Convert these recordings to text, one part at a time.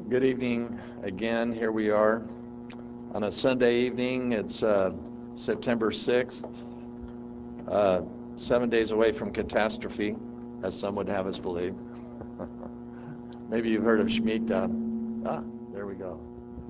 Good evening again. Here we are on a Sunday evening. It's September 6th, 7 days away from catastrophe, as some would have us believe. Maybe you've heard of Shemitah. There we go.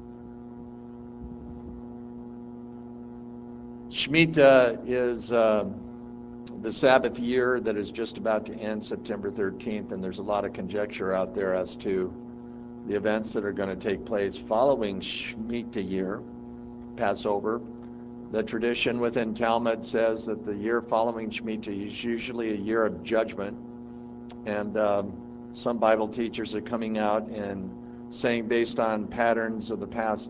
Shemitah is the Sabbath year that is just about to end September 13th, and there's a lot of conjecture out there as to the events that are going to take place following Shemitah year, Passover. The tradition within Talmud says that the year following Shemitah is usually a year of judgment, and some Bible teachers are coming out and saying, based on patterns of the past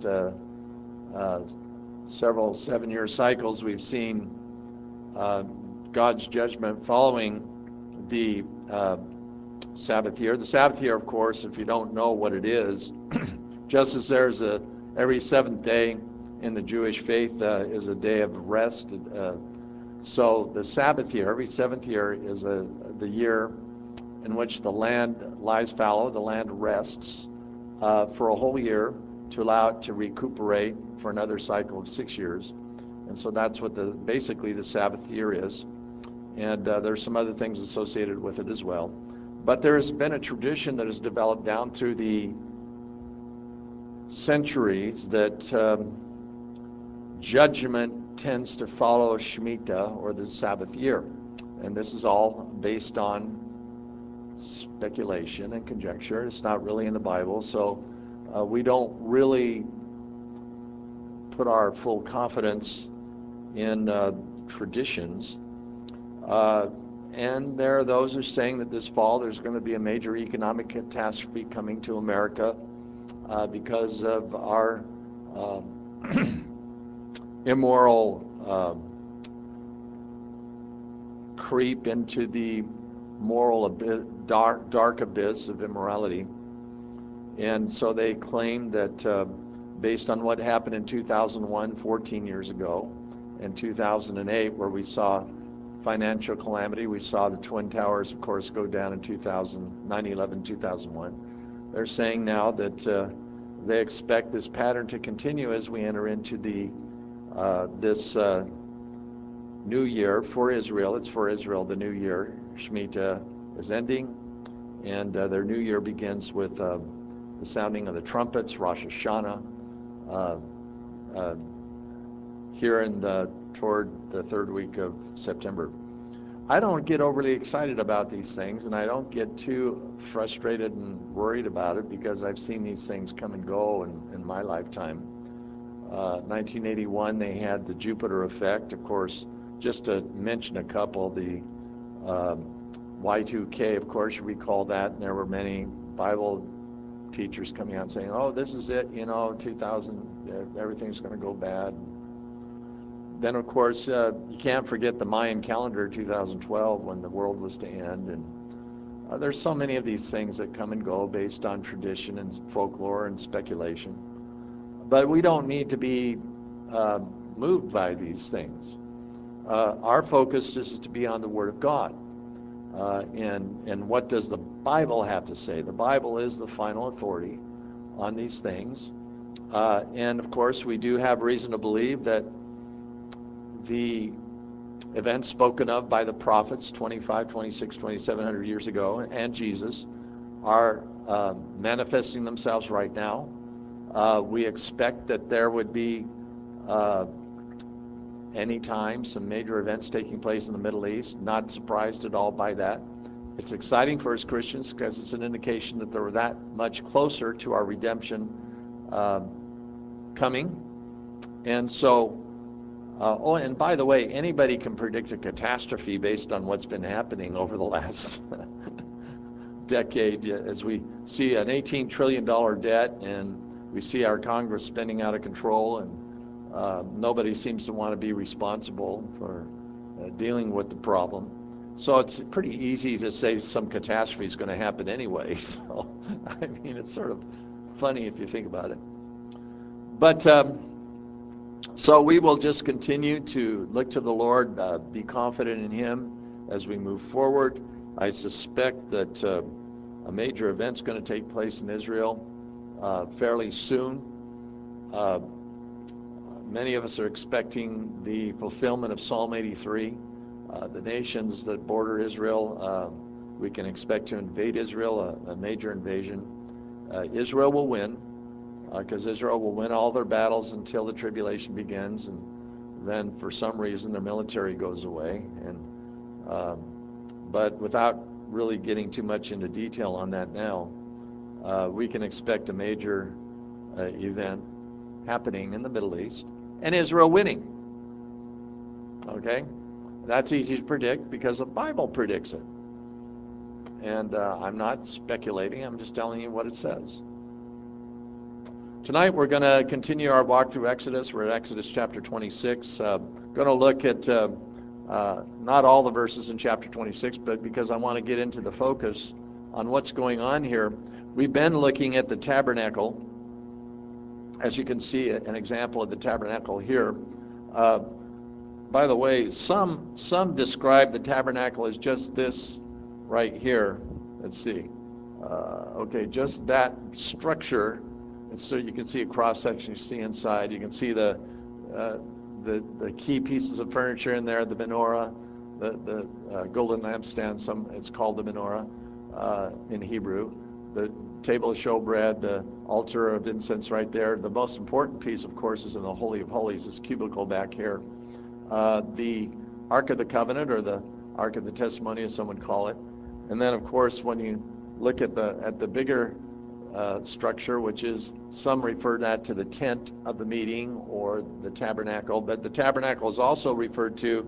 several 7-year cycles, we've seen God's judgment following the Sabbath year. The Sabbath year, of course, if you don't know what it is, just as there's every seventh day in the Jewish faith is a day of rest. So the Sabbath year, every seventh year, is the year in which the land lies fallow, the land rests for a whole year to allow it to recuperate for another cycle of 6 years. And so that's what basically the Sabbath year is. And there's some other things associated with it as well. But there's been a tradition that has developed down through the centuries that judgment tends to follow Shemitah, or the Sabbath year. And this is all based on speculation and conjecture. It's not really in the Bible, so we don't really put our full confidence in traditions. And there are those who are saying that this fall there's going to be a major economic catastrophe coming to America because of our immoral creep into the moral dark abyss of immorality. And so they claim that based on what happened in 2001, 14 years ago, and 2008, where we saw financial calamity. We saw the Twin Towers, of course, go down in 9/11, 2001. They're saying now that they expect this pattern to continue as we enter into this new year for Israel. It's for Israel, the new year. Shemitah is ending, and their new year begins with the sounding of the trumpets, Rosh Hashanah, here toward the third week of September. I don't get overly excited about these things, and I don't get too frustrated and worried about it because I've seen these things come and go in my lifetime. 1981, they had the Jupiter effect. Of course, just to mention a couple, the Y2K, of course, you recall that, and there were many Bible teachers coming out saying, oh, this is it, 2000, everything's going to go bad. Then, of course, you can't forget the Mayan calendar, 2012, when the world was to end. And there's so many of these things that come and go based on tradition and folklore and speculation. But we don't need to be moved by these things. Our focus is to be on the Word of God. And what does the Bible have to say? The Bible is the final authority on these things. And, of course, we do have reason to believe that the events spoken of by the prophets 25, 26, 2700 years ago and Jesus are manifesting themselves right now. We expect that there would be anytime some major events taking place in the Middle East. Not surprised at all by that. It's exciting for us Christians because it's an indication that they're that much closer to our redemption coming. And so and by the way, anybody can predict a catastrophe based on what's been happening over the last decade, as we see an $18 trillion debt and we see our Congress spending out of control, and nobody seems to want to be responsible for dealing with the problem. So it's pretty easy to say some catastrophe is going to happen anyway. So, I mean, it's sort of funny if you think about it. But so we will just continue to look to the Lord, be confident in Him as we move forward. I suspect that a major event's going to take place in Israel fairly soon. Uh, Many of us are expecting the fulfillment of Psalm 83. The nations that border Israel, we can expect to invade Israel, a major invasion. Israel will win, because Israel will win all their battles until the tribulation begins, and then for some reason their military goes away. But without really getting too much into detail on that now, we can expect a major event happening in the Middle East, and Israel winning. Okay? That's easy to predict because the Bible predicts it. And I'm not speculating, I'm just telling you what it says. Tonight we're going to continue our walk through Exodus. We're at Exodus chapter 26. Going to look at not all the verses in chapter 26, but because I want to get into the focus on what's going on here. We've been looking at the tabernacle. As you can see, an example of the tabernacle here. By the way, some describe the tabernacle as just this right here. Let's see. Okay, just that structure. And so you can see a cross section. You see inside. You can see the key pieces of furniture in there. The menorah, the golden lampstand. It's called the menorah in Hebrew. The table of showbread, the altar of incense right there. The most important piece, of course, is in the Holy of Holies, this cubicle back here. The Ark of the Covenant, or the Ark of the Testimony, as some would call it. And then, of course, when you look at the bigger structure, which is, some refer that to the tent of the meeting or the tabernacle, but the tabernacle is also referred to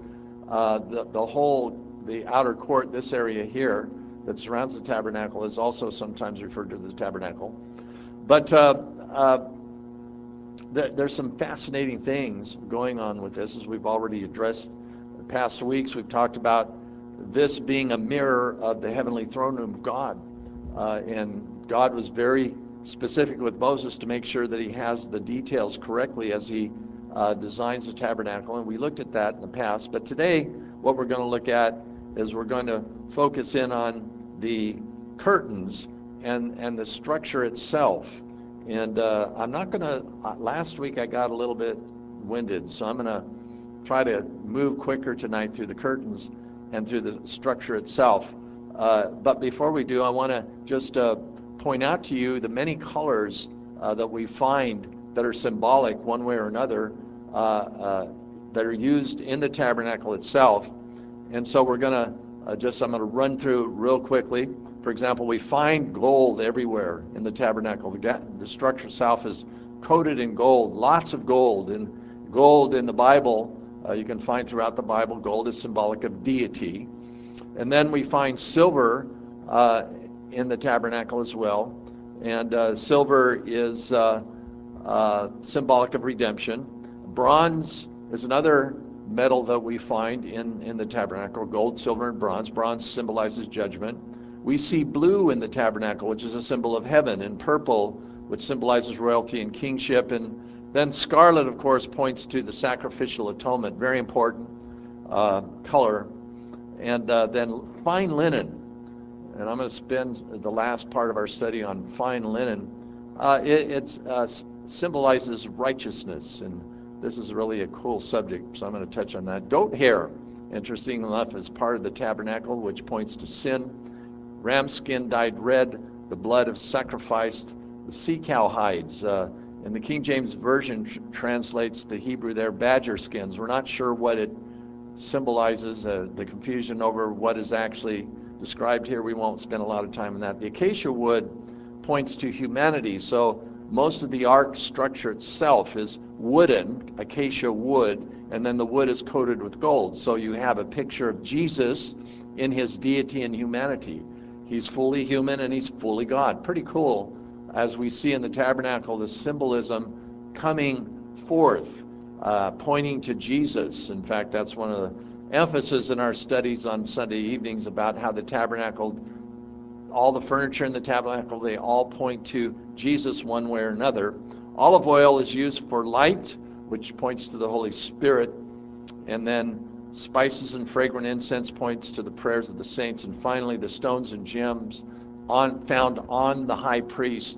the outer court, this area here, that surrounds the tabernacle is also sometimes referred to as the tabernacle. But there's some fascinating things going on with this, as we've already addressed the past weeks. We've talked about this being a mirror of the heavenly throne room of God. And God was very specific with Moses to make sure that he has the details correctly as he designs the tabernacle. And we looked at that in the past. But today, what we're going to look at is we're going to focus in on the curtains and the structure itself. And I'm not going to, last week I got a little bit winded, so I'm going to try to move quicker tonight through the curtains and through the structure itself. But before we do, I want to just point out to you the many colors that we find that are symbolic one way or another that are used in the tabernacle itself. And so we're going to I'm going to run through real quickly. For example, we find gold everywhere in the tabernacle. The structure itself is coated in gold, lots of gold. And gold in the Bible, you can find throughout the Bible, gold is symbolic of deity. And then we find silver in the tabernacle as well. And silver is symbolic of redemption. Bronze is another metal that we find in the tabernacle. Gold, silver, and bronze. Bronze symbolizes judgment. We see blue in the tabernacle, which is a symbol of heaven, and purple, which symbolizes royalty and kingship. And then scarlet, of course, points to the sacrificial atonement, very important color. And then fine linen, and I'm going to spend the last part of our study on fine linen. It symbolizes righteousness, and this is really a cool subject, so I'm going to touch on that. Goat hair, interesting enough, is part of the tabernacle, which points to sin. Ram skin dyed red, the blood of sacrifice. The sea cow hides. In the King James Version translates the Hebrew there, badger skins. We're not sure what it symbolizes, the confusion over what is actually described here. We won't spend a lot of time on that. The acacia wood points to humanity, so most of the ark structure itself is wooden, acacia wood, and then the wood is coated with gold. So you have a picture of Jesus in his deity and humanity. He's fully human and he's fully God. Pretty cool, as we see in the tabernacle, the symbolism coming forth, pointing to Jesus. In fact, that's one of the emphasis in our studies on Sunday evenings about how the tabernacle, all the furniture in the tabernacle, they all point to Jesus one way or another. Olive oil is used for light, which points to the Holy Spirit. And then spices and fragrant incense points to the prayers of the saints. And finally, the stones and gems found on the high priest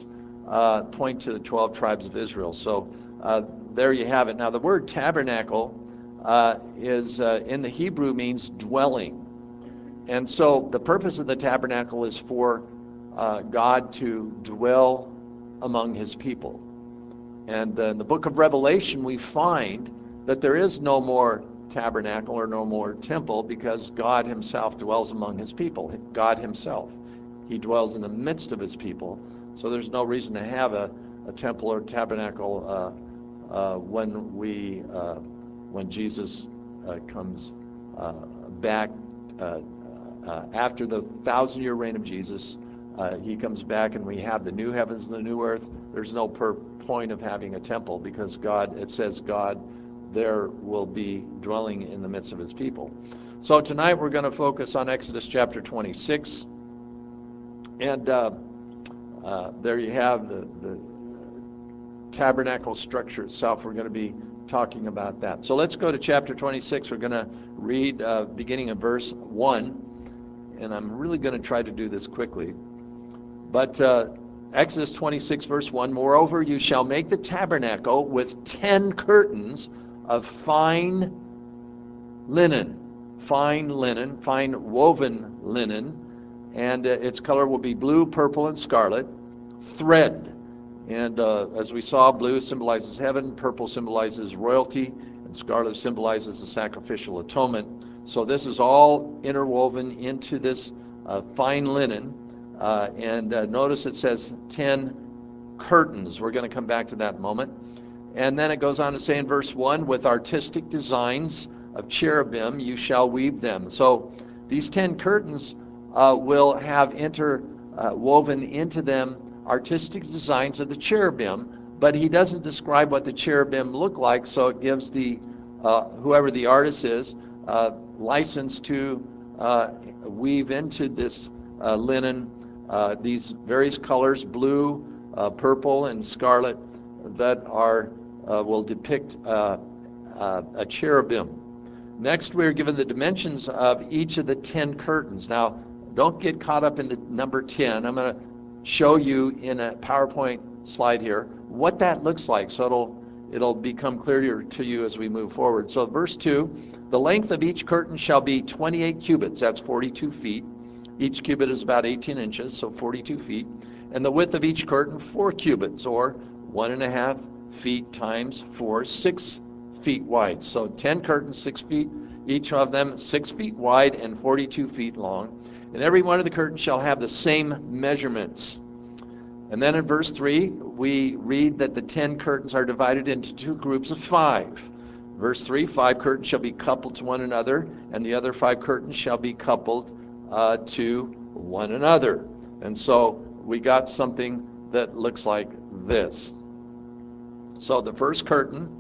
point to the 12 tribes of Israel. So there you have it. Now the word tabernacle is in the Hebrew means dwelling. And so the purpose of the tabernacle is for God to dwell among his people. And in the book of Revelation, we find that there is no more tabernacle or no more temple because God himself dwells among his people. God himself. He dwells in the midst of his people. So there's no reason to have a temple or tabernacle when Jesus comes back after the 1,000-year reign of Jesus. He comes back and we have the new heavens and the new earth. There's no point of having a temple because God, it says God there will be dwelling in the midst of his people. So tonight we're going to focus on Exodus chapter 26. And there you have the tabernacle structure itself. We're going to be talking about that. So let's go to chapter 26. We're going to read beginning of verse 1. And I'm really going to try to do this quickly. But Exodus 26, verse 1, moreover, you shall make the tabernacle with 10 curtains of fine fine woven linen, and its color will be blue, purple, and scarlet, thread. And as we saw, blue symbolizes heaven, purple symbolizes royalty, and scarlet symbolizes the sacrificial atonement. So this is all interwoven into this fine linen. And notice it says 10 curtains. We're going to come back to that in a moment. And then it goes on to say in verse 1, with artistic designs of cherubim you shall weave them. So these 10 curtains will have woven into them artistic designs of the cherubim, but he doesn't describe what the cherubim look like, so it gives the whoever the artist is license to weave into this linen these various colors, blue, purple, and scarlet, that will depict a cherubim. Next, we're given the dimensions of each of the 10 curtains. Now, don't get caught up in the number 10. I'm going to show you in a PowerPoint slide here what that looks like, so it'll become clearer to you as we move forward. So verse 2, the length of each curtain shall be 28 cubits, that's 42 feet. Each cubit is about 18 inches, so 42 feet. And the width of each curtain, 4 cubits, or 1.5 feet times 4, 6 feet wide. So 10 curtains, 6 feet, each of them 6 feet wide and 42 feet long. And every one of the curtains shall have the same measurements. And then in verse 3, we read that the 10 curtains are divided into 2 groups of 5. Verse 3, 5 curtains shall be coupled to one another, and the other 5 curtains shall be coupled to one another. And so we got something that looks like this. So the first curtain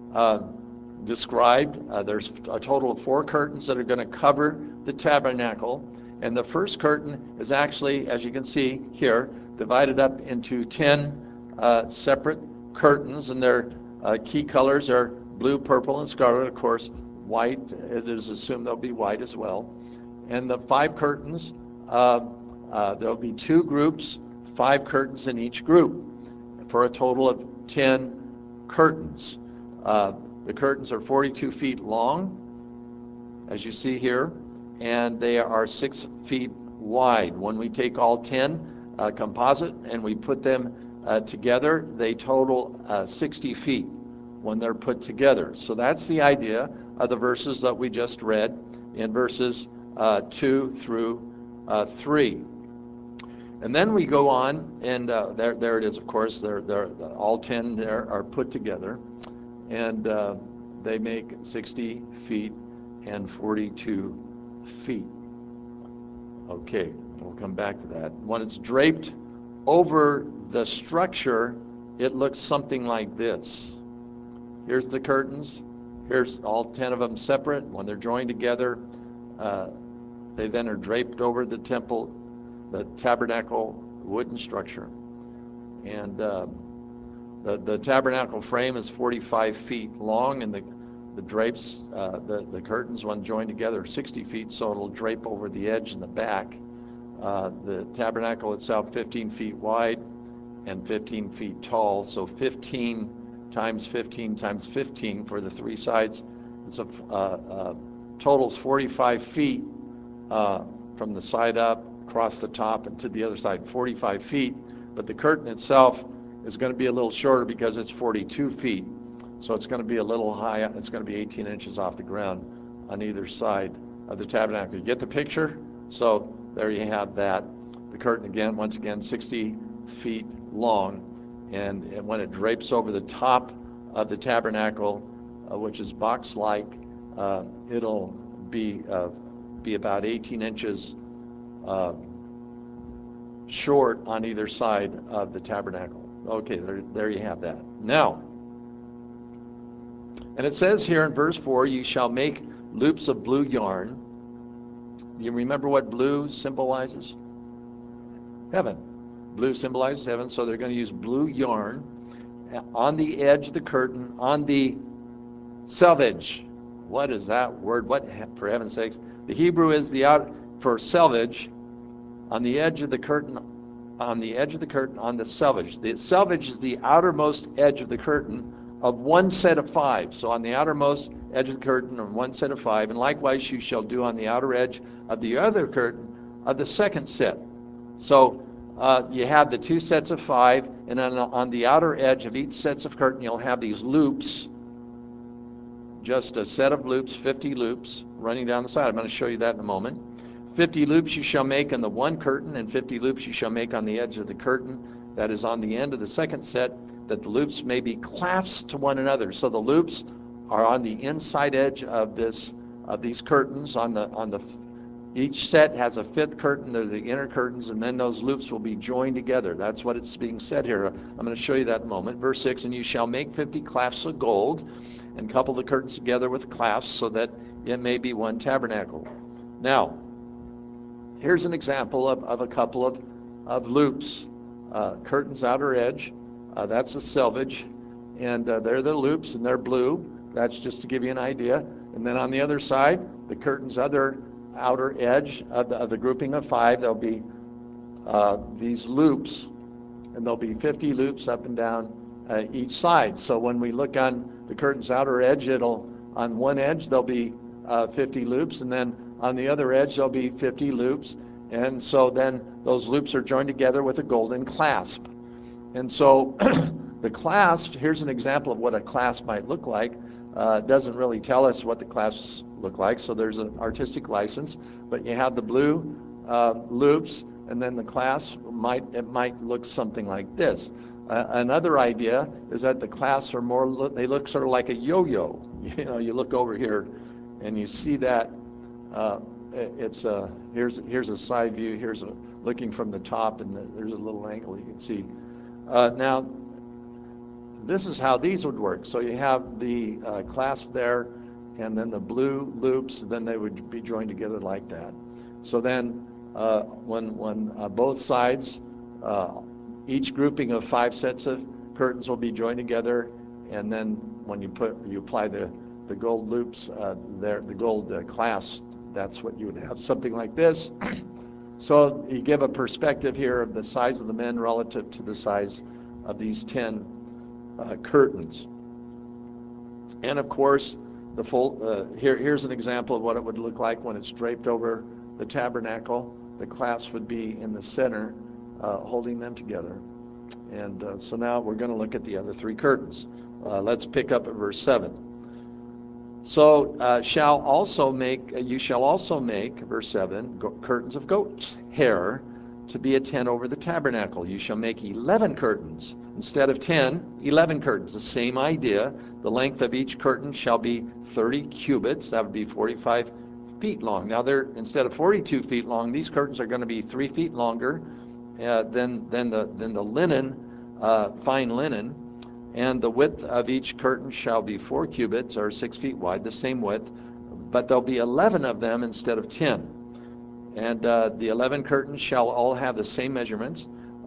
described, there's a total of 4 curtains that are going to cover the tabernacle. And the first curtain is actually, as you can see here, divided up into 10 separate curtains, and their key colors are blue, purple, and scarlet. Of course, white, it is assumed they'll be white as well. And the 5 curtains, there'll be 2 groups, 5 curtains in each group, for a total of 10 curtains. The curtains are 42 feet long, as you see here, and they are 6 feet wide. When we take all 10 composite and we put them together, they total 60 feet when they're put together. So that's the idea of the verses that we just read in verses 2 through 3. And then we go on, and there it is, of course. They're all 10 there are put together, and they make 60 feet and 42 feet. Okay, we'll come back to that. When it's draped over the structure, it looks something like this. Here's the curtains. Here's all 10 of them separate. When they're joined together, they then are draped over the temple, the tabernacle wooden structure. And the tabernacle frame is 45 feet long, and the drapes, the curtains, when joined together, are 60 feet, so it'll drape over the edge and the back. The tabernacle itself, 15 feet wide, and 15 feet tall. So 15 times 15 times 15 for the three sides. It's totals 45 feet from the side up, across the top, and to the other side, 45 feet. But the curtain itself is going to be a little shorter because it's 42 feet. So it's going to be a little high. It's going to be 18 inches off the ground on either side of the tabernacle. You get the picture? So there you have that. The curtain again, once again, 60 feet long. And when it drapes over the top of the tabernacle, which is box-like, it'll be about 18 inches short on either side of the tabernacle. Okay, there you have that. Now, and it says here in verse 4, you shall make loops of blue yarn. You remember what blue symbolizes? Heaven. Blue symbolizes heaven, so they're going to use blue yarn on the edge of the curtain, on the selvage. What is that word? What, for heaven's sakes? The Hebrew is for selvage, on the edge of the curtain, on the selvage. The selvage is the outermost edge of the curtain of one set of five. So on the outermost edge of the curtain on one set of five, and likewise you shall do on the outer edge of the other curtain of the second set. So you have the two sets of five, and on the outer edge of each set of curtain you'll have these loops, just a set of loops, 50 loops running down the side. I'm going to show you that in a moment. 50 loops you shall make on the one curtain, and 50 loops you shall make on the edge of the curtain that is on the end of the second set, that the loops may be clasped to one another. So the loops are on the inside edge of these curtains. Each set has a fifth curtain. They're the inner curtains, and then those loops will be joined together. That's what it's being said here. I'm going to show you that in a moment. Verse 6, and you shall make 50 clasps of gold, and couple the curtains together with clasps, so that it may be one tabernacle. Now, here's an example of a couple of loops. Curtain's outer edge, that's the selvage, and they're the loops, and they're blue. That's just to give you an idea. And then on the other side, the curtain's other outer edge of the grouping of five, there'll be these loops, and there'll be 50 loops up and down each side. So when we look on the curtain's outer edge, on one edge there'll be 50 loops, and then on the other edge there'll be 50 loops, and so then those loops are joined together with a golden clasp. And so the clasp, here's an example of what a clasp might look like. It doesn't really tell us what the clasps look like, so there's an artistic license, but you have the blue loops, and then the clasp might look something like this. Another idea is that the clasps are they look sort of like a yo-yo. You know, you look over here and you see that here's a side view, looking from the top, and there's a little angle you can see. Now, this is how these would work. So you have the clasp there, and then the blue loops, then they would be joined together like that. So then when both sides, each grouping of 5 sets of curtains will be joined together, and then when you apply the gold loops the gold clasp, that's what you would have, something like this. So you give a perspective here of the size of the men relative to the size of these 10 curtains. And of course, the full here's an example of what it would look like when it's draped over the tabernacle. The clasp would be in the center, holding them together. And so now we're going to look at the other 3 curtains. Let's pick up at verse 7. So you shall also make, verse 7, curtains of goat's hair to be a tent over the tabernacle. You shall make 11 curtains. Instead of 10, 11 curtains. The same idea. The length of each curtain shall be 30 cubits. That would be 45 feet long. Now, instead of 42 feet long, these curtains are going to be 3 feet longer than the linen, fine linen. And the width of each curtain shall be 4 cubits, or 6 feet wide, the same width, but there'll be 11 of them instead of 10. And the 11 curtains shall all have the same measurements,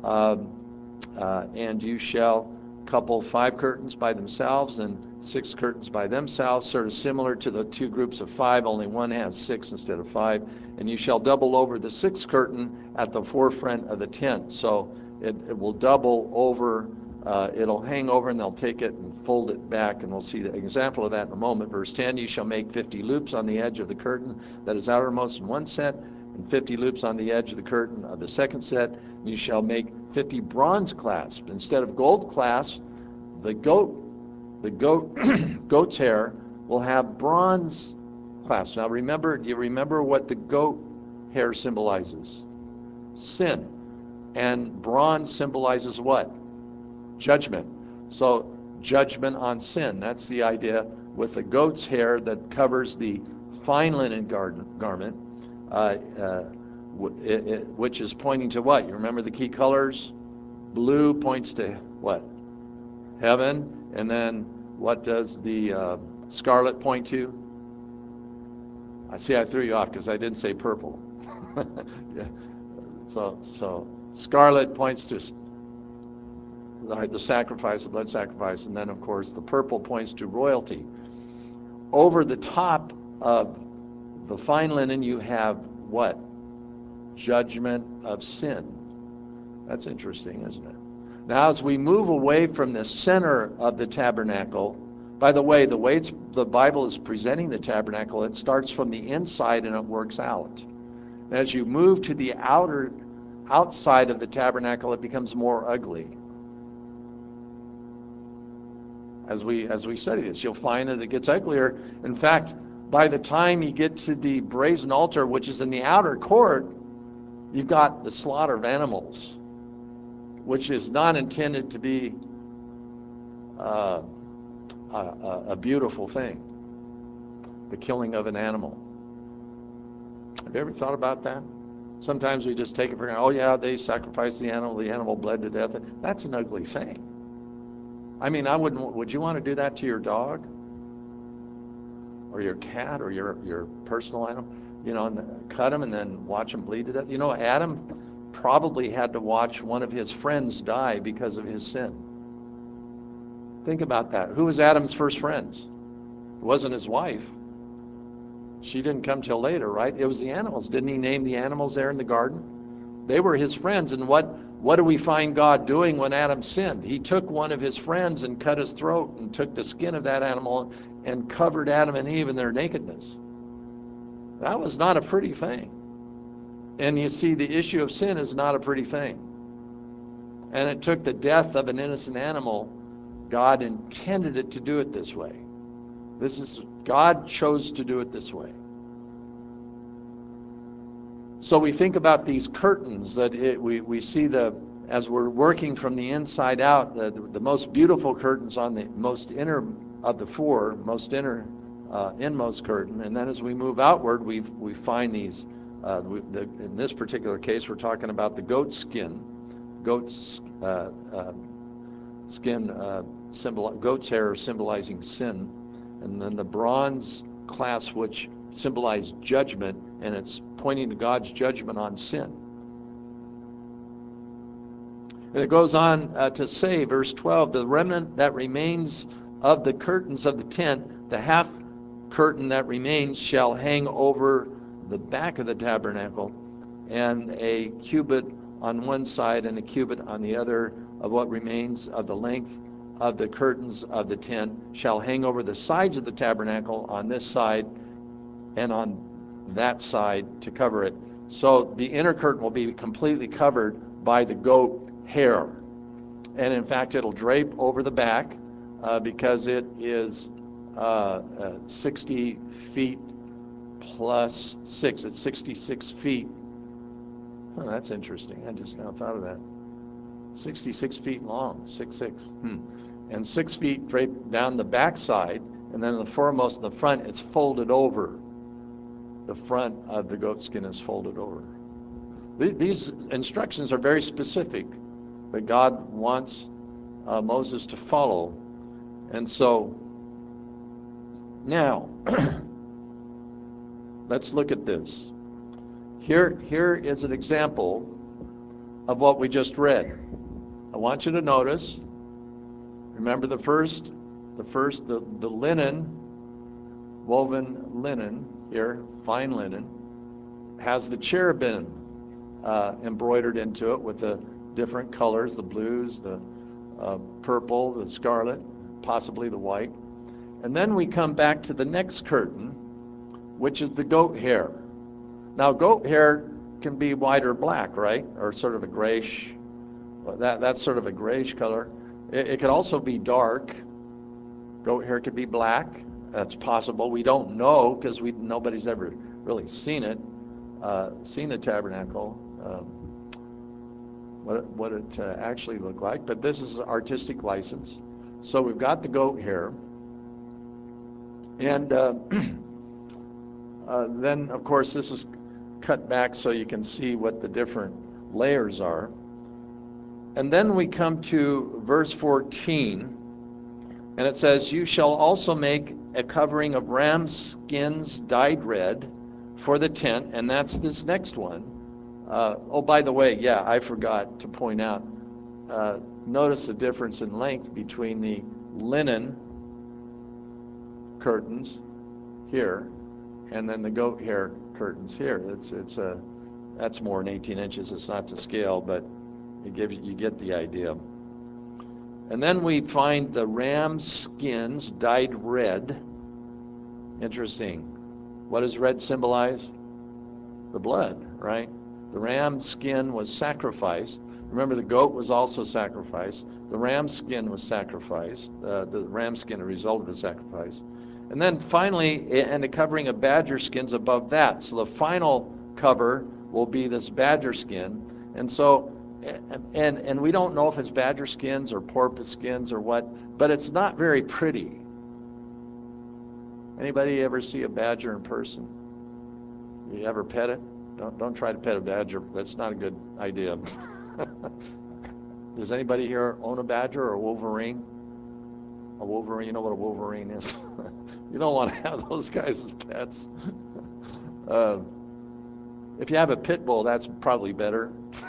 and you shall couple 5 curtains by themselves and 6 curtains by themselves, sort of similar to the 2 groups of 5, only one has 6 instead of 5. And you shall double over the 6th curtain at the forefront of the tent. So it will double over. It'll hang over, and they'll take it and fold it back, and we'll see the example of that in a moment. Verse 10, you shall make 50 loops on the edge of the curtain that is outermost in one set, and 50 loops on the edge of the curtain of the second set. And you shall make 50 bronze clasps. Instead of gold clasps, the goat's hair will have bronze clasps. Now remember, do you remember what the goat hair symbolizes? Sin. And bronze symbolizes what? Judgment. So judgment on sin. That's the idea with the goat's hair that covers the fine linen garment, which is pointing to what? You remember the key colors? Blue points to what? Heaven. And then what does the scarlet point to? I see I threw you off because I didn't say purple. Yeah. So scarlet points to the sacrifice, the blood sacrifice, and then of course the purple points to royalty. Over the top of the fine linen you have what? Judgment of sin. That's interesting, isn't it? Now as we move away from the center of the tabernacle, by the way the Bible is presenting the tabernacle, it starts from the inside and it works out. As you move to the outside of the tabernacle, it becomes more ugly. As we study this, you'll find that it gets uglier. In fact, by the time you get to the brazen altar, which is in the outer court, you've got the slaughter of animals, which is not intended to be a beautiful thing, the killing of an animal. Have you ever thought about that? Sometimes we just take it for granted. Oh yeah, they sacrificed the animal bled to death. That's an ugly thing. I mean, would you want to do that to your dog? Or your cat, or your personal animal? You know, and cut him and then watch him bleed to death? You know, Adam probably had to watch one of his friends die because of his sin. Think about that. Who was Adam's first friends? It wasn't his wife. She didn't come till later, right? It was the animals. Didn't he name the animals there in the garden? They were his friends. And what do we find God doing when Adam sinned? He took one of his friends and cut his throat and took the skin of that animal and covered Adam and Eve in their nakedness. That was not a pretty thing. And you see, the issue of sin is not a pretty thing. And it took the death of an innocent animal. God intended it to do it this way. God chose to do it this way. So we think about these curtains that we see as we're working from the inside out, the most beautiful curtains on the most inner of the four, most inner inmost curtain, and then as we move outward, we find these. In this particular case, we're talking about the goat's skin, goat's goat's hair symbolizing sin, and then the bronze clasp, which symbolize judgment, and it's pointing to God's judgment on sin. And it goes on to say, verse 12, the remnant that remains of the curtains of the tent, the half curtain that remains shall hang over the back of the tabernacle, and a cubit on one side and a cubit on the other of what remains of the length of the curtains of the tent shall hang over the sides of the tabernacle on this side and on that side to cover it. So the inner curtain will be completely covered by the goat hair. And in fact, it'll drape over the back because it is 60 feet plus 6. It's 66 feet. Oh, that's interesting. I just now thought of that. 66 feet long, 6'6". And 6 feet draped down the back side, and then the foremost in the front, it's folded over. The front of the goat skin is folded over. These instructions are very specific that God wants Moses to follow. And so now let's look at this. Here is an example of what we just read. I want you to notice, remember the linen, woven linen here, fine linen, has the cherubim embroidered into it with the different colors, the blues, the purple, the scarlet, possibly the white. And then we come back to the next curtain, which is the goat hair. Now, goat hair can be white or black, right? Or sort of a grayish, that's sort of a grayish color. It could also be dark. Goat hair could be black. That's possible. We don't know because nobody's ever really seen it, seen the tabernacle, what it actually looked like. But this is artistic license. So we've got the goat hair. And then, of course, this is cut back so you can see what the different layers are. And then we come to verse 14, and it says, "You shall also make a covering of ram skins dyed red for the tent," and that's this next one. Oh, by the way, yeah, I forgot to point out, notice the difference in length between the linen curtains here and then the goat hair curtains here. That's more than 18 inches. It's not to scale, but you get the idea. And then we find the ram skins dyed red. Interesting. What does red symbolize? The blood, right? The ram skin was sacrificed. Remember, the goat was also sacrificed. The ram skin was sacrificed. The ram skin, a result of the sacrifice. And then finally, and a covering of badger skins above that. So the final cover will be this badger skin. And so, and we don't know if it's badger skins or porpoise skins or what, but it's not very pretty. Anybody ever see a badger in person? You ever pet it? Don't try to pet a badger. That's not a good idea. Does anybody here own a badger or a wolverine? A wolverine, you know what a wolverine is? You don't want to have those guys as pets. If you have a pit bull, that's probably better.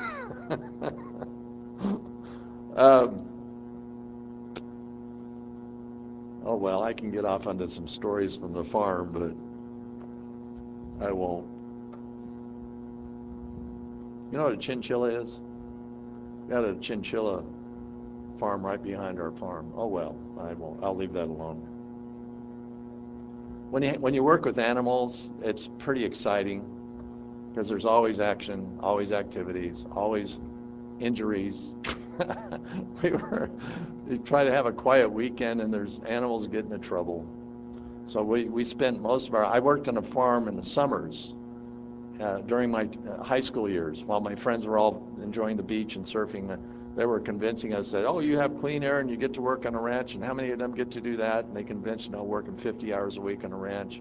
Oh well, I can get off onto some stories from the farm, but I won't. You know what a chinchilla is? We got a chinchilla farm right behind our farm. Oh well, I won't. I'll leave that alone. When you work with animals, it's pretty exciting because there's always action, always activities, always injuries. We try to have a quiet weekend, and there's animals getting in trouble. So we spent most of I worked on a farm in the summers during my high school years while my friends were all enjoying the beach and surfing. They were convincing us that, oh, you have clean air and you get to work on a ranch, and how many of them get to do that? And they convinced me, working 50 hours a week on a ranch.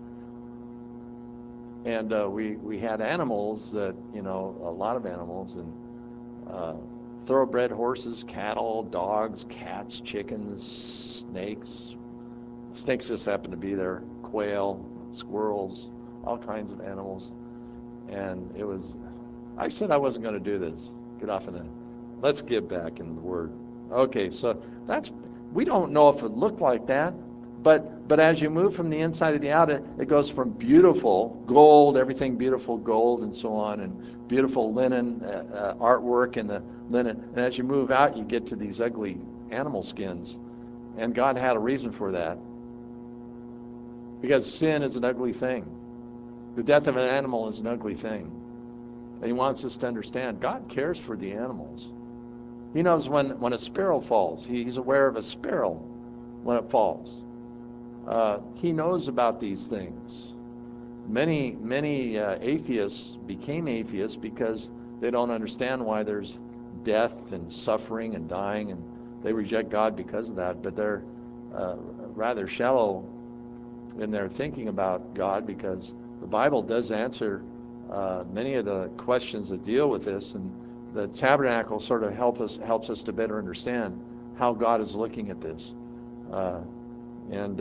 And we had animals that, a lot of animals, and thoroughbred horses, cattle, dogs, cats, chickens, snakes. Snakes just happened to be there, quail, squirrels, all kinds of animals. And I said I wasn't going to do this. Get off in it. Let's get back in the Word. Okay, so we don't know if it looked like that, but as you move from the inside to the out, it goes from beautiful gold, everything beautiful gold and so on, and beautiful linen artwork in the linen. And as you move out, you get to these ugly animal skins. And God had a reason for that. Because sin is an ugly thing. The death of an animal is an ugly thing. And he wants us to understand God cares for the animals. He knows when a sparrow falls. He's aware of a sparrow when it falls. He knows about these things. Many atheists became atheists because they don't understand why there's death and suffering and dying, and they reject God because of that. But they're rather shallow in their thinking about God, because the Bible does answer many of the questions that deal with this, and the tabernacle sort of helps us to better understand how God is looking at this. And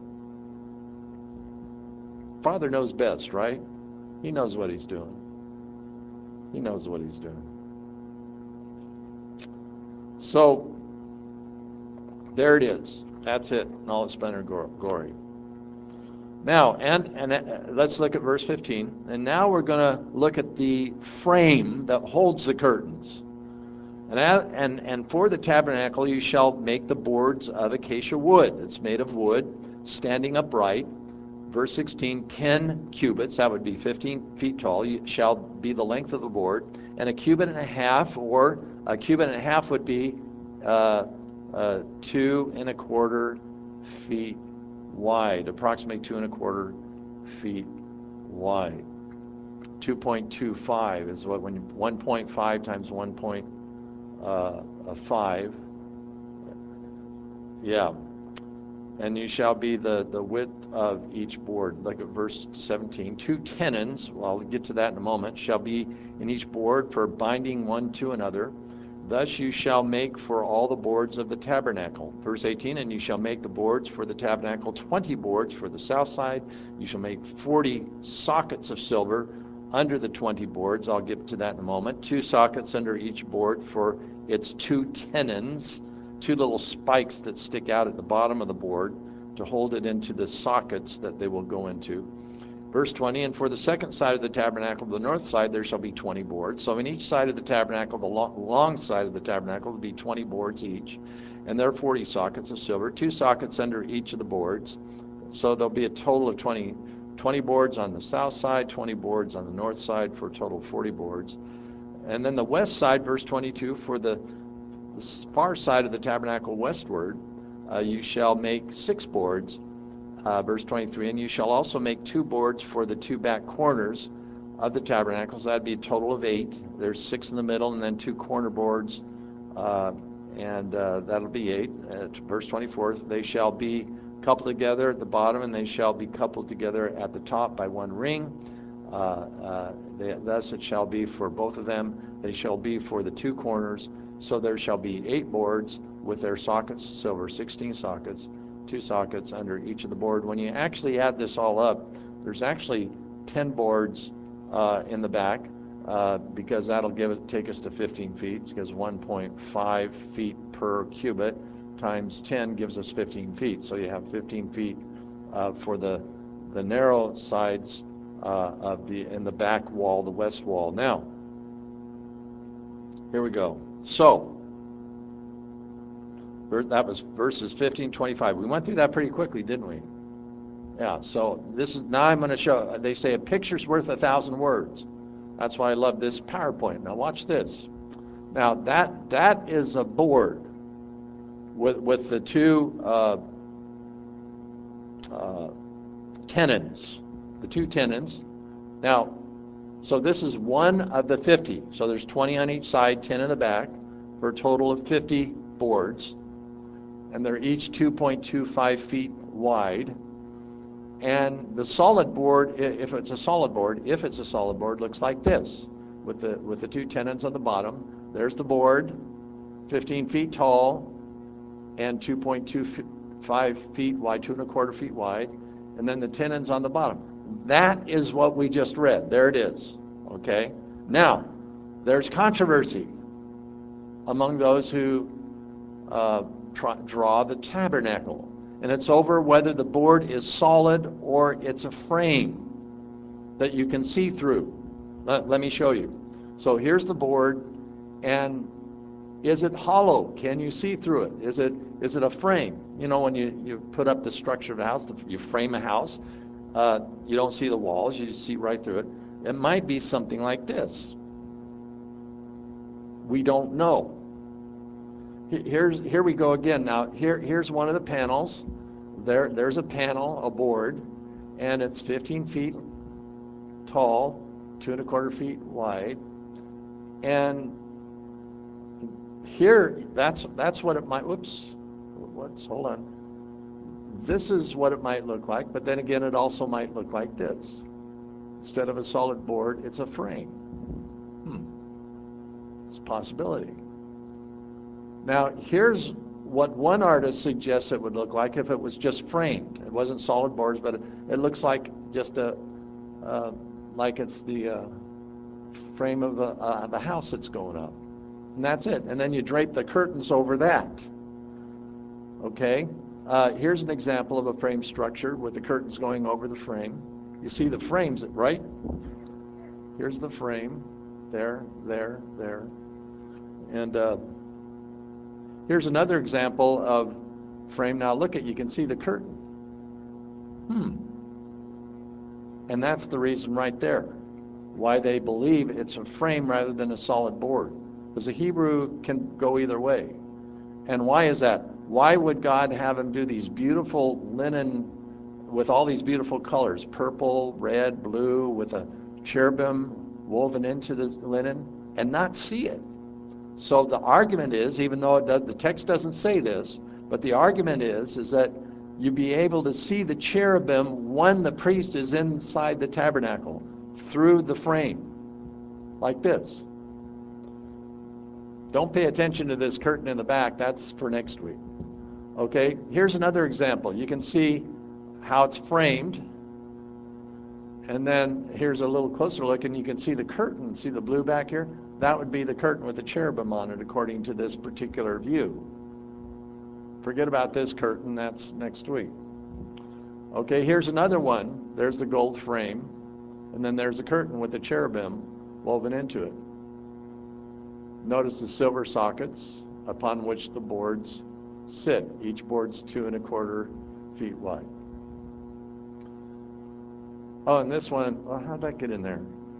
Father knows best, right? He knows what he's doing. He knows what he's doing. So there it is. That's it in all its splendor and glory. Now, and let's look at verse 15. And now we're going to look at the frame that holds the curtains. And for the tabernacle you shall make the boards of acacia wood. It's made of wood, standing upright. Verse 16, 10 cubits, that would be 15 feet tall, shall be the length of the board, and a cubit and a half, or a cubit and a half would be 2¼ feet wide, approximately 2¼ feet wide. 2.25 is what, when 1.5 times 1.5, yeah. And you shall be the width of each board, like at verse 17. 2 tenons, well, I'll get to that in a moment, shall be in each board for binding one to another. Thus you shall make for all the boards of the tabernacle. Verse 18, and you shall make the boards for the tabernacle 20 boards for the south side. You shall make 40 sockets of silver under the 20 boards. I'll get to that in a moment. 2 sockets under each board for its 2 tenons. 2 little spikes that stick out at the bottom of the board to hold it into the sockets that they will go into. Verse 20, and for the second side of the tabernacle, the north side, there shall be 20 boards. So in each side of the tabernacle, the long side of the tabernacle, will be 20 boards each. And there are 40 sockets of silver, 2 sockets under each of the boards. So there'll be a total of 20 boards on the south side, 20 boards on the north side, for a total of 40 boards. And then the west side, verse 22, for the far side of the tabernacle westward, you shall make 6 boards. Verse 23, and you shall also make 2 boards for the 2 back corners of the tabernacle. So that'd be a total of 8. There's 6 in the middle, and then 2 corner boards, and that'll be 8. Verse 24, they shall be coupled together at the bottom, and they shall be coupled together at the top by 1 ring. Thus it shall be for both of them. They shall be for the 2 corners. So there shall be 8 boards with their sockets of silver, 16 sockets, 2 sockets under each of the board. When you actually add this all up, there's actually 10 boards in the back, because that'll take us to 15 feet, because 1.5 feet per cubit times 10 gives us 15 feet. So you have 15 feet for the narrow sides in the back wall, the west wall. Now, here we go. So, that was verses 15, 25. We went through that pretty quickly, didn't we? Yeah, so now I'm going to show, they say a picture's worth 1,000 words. That's why I love this PowerPoint. Now watch this. Now that is a board with the 2 tenons, the 2 tenons. Now, so this is one of the 50. So there's 20 on each side, 10 in the back, for a total of 50 boards. And they're each 2.25 feet wide. And the solid board, if it's a solid board, looks like this, with the 2 tenons on the bottom. There's the board, 15 feet tall, and 2.25 feet wide, 2¼ feet wide, and then the tenons on the bottom. That is what we just read. There it is. Okay? Now, there's controversy among those who draw the tabernacle, and it's over whether the board is solid or it's a frame that you can see through. Let me show you. So here's the board, and is it hollow? Can you see through it? Is it a frame? You know, when you put up the structure of a house, you frame a house, you don't see the walls, you just see right through it. It might be something like this. We don't know. Here we go again. Now here's one of the panels. There's a panel, a board, and it's 15 feet tall, 2¼ feet wide, and here that's what it might. Hold on. This is what it might look like, but then again, it also might look like this. Instead of a solid board, it's a frame. It's a possibility. Now, here's what one artist suggests it would look like if it was just framed. It wasn't solid boards, but it looks like just like it's the frame of a house that's going up. And that's it. And then you drape the curtains over that. Okay? Here's an example of a frame structure with the curtains going over the frame. You see the frames, right? Here's the frame. There. And here's another example of frame. Now look at, you can see the curtain. And that's the reason right there why they believe it's a frame rather than a solid board. Because the Hebrew can go either way. And why is that? Why would God have him do these beautiful linen with all these beautiful colors, purple, red, blue, with a cherubim woven into the linen, and not see it? So the argument is, even though the text doesn't say this, but the argument is that you be able to see the cherubim when the priest is inside the tabernacle through the frame, like this. Don't pay attention to this curtain in the back. That's for next week. Okay, here's another example. You can see how it's framed. And then here's a little closer look, and you can see the curtain. See the blue back here? That would be the curtain with the cherubim on it, according to this particular view. Forget about this curtain. That's next week. Okay, here's another one. There's the gold frame. And then there's a curtain with the cherubim woven into it. Notice the silver sockets upon which the boards sit. Each board's 2¼ feet wide. Oh, and this one, well, how'd that get in there?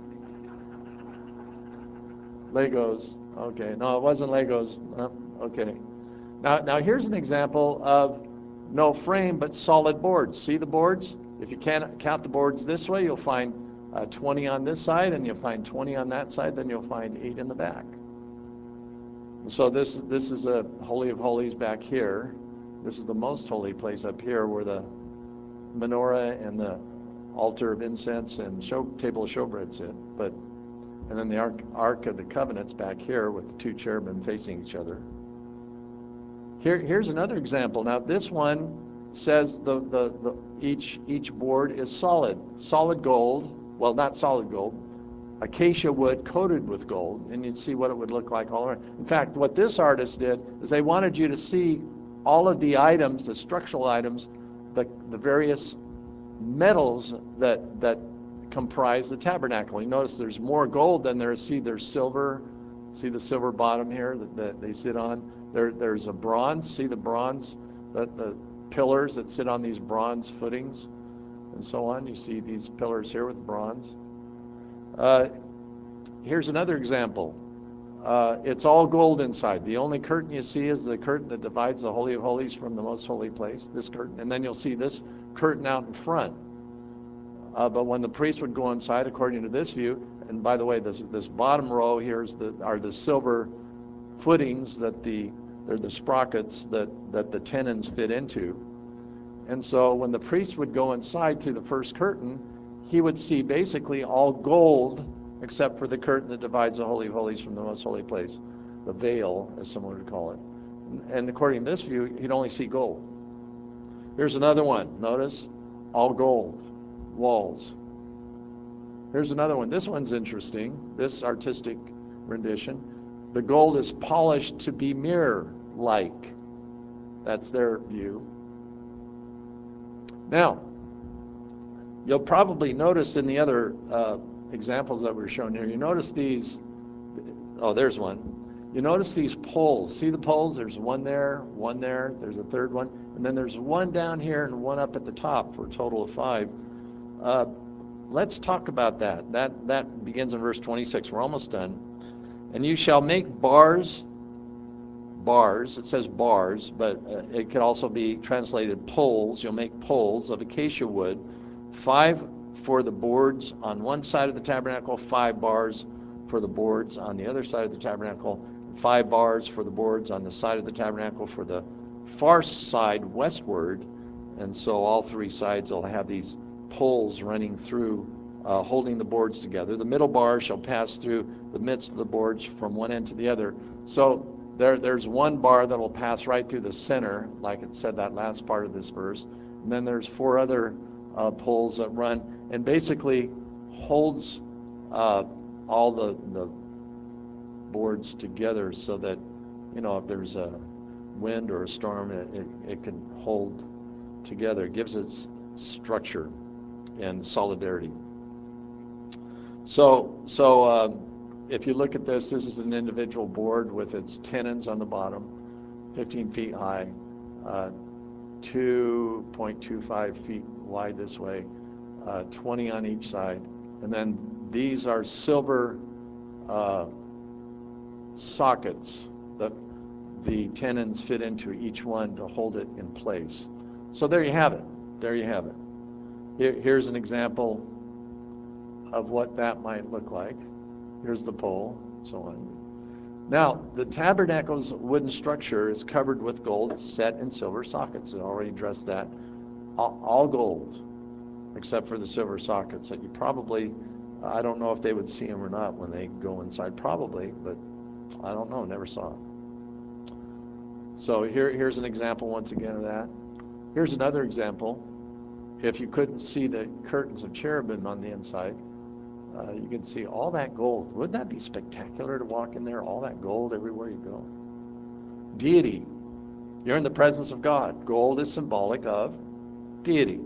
Legos. Okay, no, it wasn't Legos. Okay. Now here's an example of no frame but solid boards. See the boards? If you can't count the boards this way, you'll find 20 on this side, and you'll find 20 on that side, then you'll find 8 in the back. So this is a Holy of Holies back here. This is the most holy place up here, where the menorah and the altar of incense and table of showbread sit. And then the Ark of the Covenant's back here with the 2 cherubim facing each other. Here's another example. Now this one says each board is solid gold. Well, not solid gold. Acacia wood coated with gold, and you'd see what it would look like all around. In fact, what this artist did is they wanted you to see all of the items, the structural items, the various metals that comprise the tabernacle. You notice there's more gold than there's silver. See the silver bottom here that they sit on? There's a bronze. See the bronze, the pillars that sit on these bronze footings and so on. You see these pillars here with bronze. Here's another example. It's all gold inside. The only curtain you see is the curtain that divides the Holy of Holies from the most holy place, this curtain. And then you'll see this curtain out in front. But when the priest would go inside, according to this view, and by the way, this bottom row here are the silver footings they're the sprockets that the tenons fit into. And so when the priest would go inside through the first curtain, he would see basically all gold except for the curtain that divides the Holy of Holies from the most holy place, the veil, as someone would call it. And according to this view, he'd only see gold. Here's another one. Notice, all gold, walls. Here's another one. This one's interesting, this artistic rendition. The gold is polished to be mirror-like. That's their view. Now, you'll probably notice in the other examples that were shown here, you notice these, there's one. You notice these poles. See the poles? There's one there, there's a third one, and then there's one down here and one up at the top for a total of 5. Let's talk about that. That begins in verse 26. We're almost done. And you shall make bars, it says bars, but it could also be translated poles. You'll make poles of acacia wood, 5 for the boards on one side of the tabernacle, 5 bars for the boards on the other side of the tabernacle, 5 bars for the boards on the side of the tabernacle for the far side westward. And so all 3 sides will have these poles running through, holding the boards together. The middle bar shall pass through the midst of the boards from one end to the other. So there's one bar that will pass right through the center, like it said that last part of this verse. And then there's 4 other poles that run and basically holds all the boards together so that, if there's a wind or a storm, it can hold together. It gives it structure and solidarity. So if you look at this, this is an individual board with its tenons on the bottom, 15 feet high, 2.25 feet wide this way, 20 on each side. And then these are silver sockets that the tenons fit into each one to hold it in place. So there you have it. There you have it. Here's an example of what that might look like. Here's the pole, so on. Now, the tabernacle's wooden structure is covered with gold set in silver sockets. I already addressed that. All gold, except for the silver sockets that you probably, I don't know if they would see them or not when they go inside. Probably, but I don't know, never saw it. So here's an example once again of that. Here's another example. If you couldn't see the curtains of cherubim on the inside, you can see all that gold. Wouldn't that be spectacular to walk in there? All that gold everywhere you go. Deity. You're in the presence of God. Gold is symbolic of deity.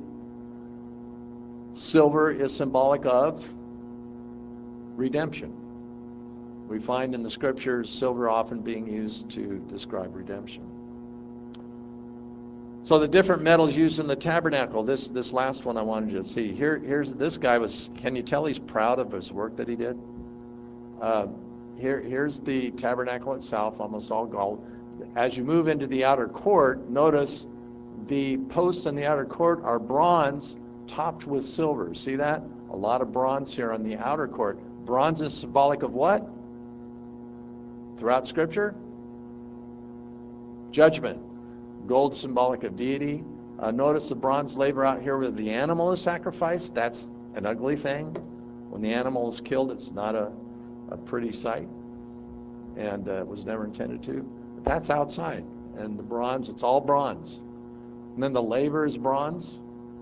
Silver is symbolic of redemption. We find in the scriptures silver often being used to describe redemption. So the different metals used in the tabernacle, this last one I wanted you to see. Here's this guy was, can you tell he's proud of his work that he did? Here's the tabernacle itself, almost all gold. As you move into the outer court, notice the posts in the outer court are bronze topped with silver. See that? A lot of bronze here on the outer court. Bronze is symbolic of what? Throughout Scripture? Judgment. Gold symbolic of deity. Notice the bronze laver out here where the animal is sacrificed. That's an ugly thing. When the animal is killed, it's not a pretty sight, and it was never intended to. But that's outside. And the bronze, it's all bronze. And then the laver is bronze,